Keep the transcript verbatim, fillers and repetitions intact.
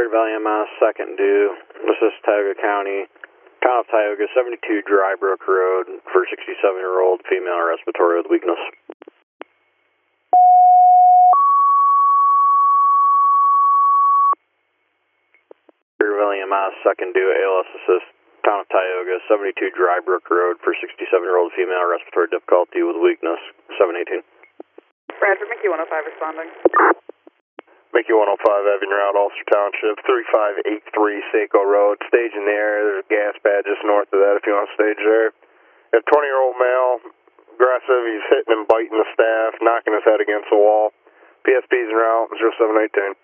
Greater Valley M S, second due. This is Tioga County. Town of Tioga, seventy-two Dry Brook Road for sixty-seven-year-old female respiratory with weakness. Greater Valley M S, second due, A L S assist. Town of Tioga, seventy-two Dry Brook Road for sixty-seven-year-old female respiratory difficulty with weakness, seven eighteen. Roger, Mickey one oh five responding. Mickey one oh five, Evan Route, Ulster Township, three five eight three Saco Road. Stage in the air, there's a gas pad just north of that if you want to stage there. A twenty-year-old male, aggressive, he's hitting and biting the staff, knocking his head against the wall. P S P's en route, zero seven eighteen.